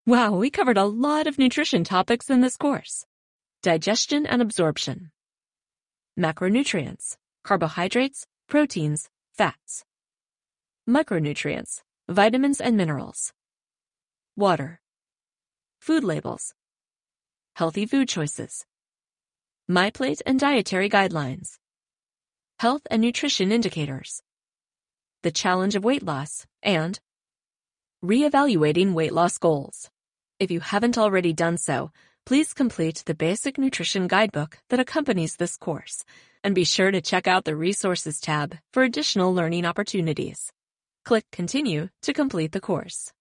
Wow, we covered a lot of nutrition topics in this course. Digestion and absorption. Macronutrients, carbohydrates, proteins, fats. Micronutrients, vitamins and minerals. Water. Food labels. Healthy food choices. MyPlate and dietary guidelines. Health and nutrition indicators. The challenge of weight loss, and reevaluating weight loss goals. If you haven't already done so, please complete the Basic Nutrition Guidebook that accompanies this course, and be sure to check out the Resources tab for additional learning opportunities. Click Continue to complete the course.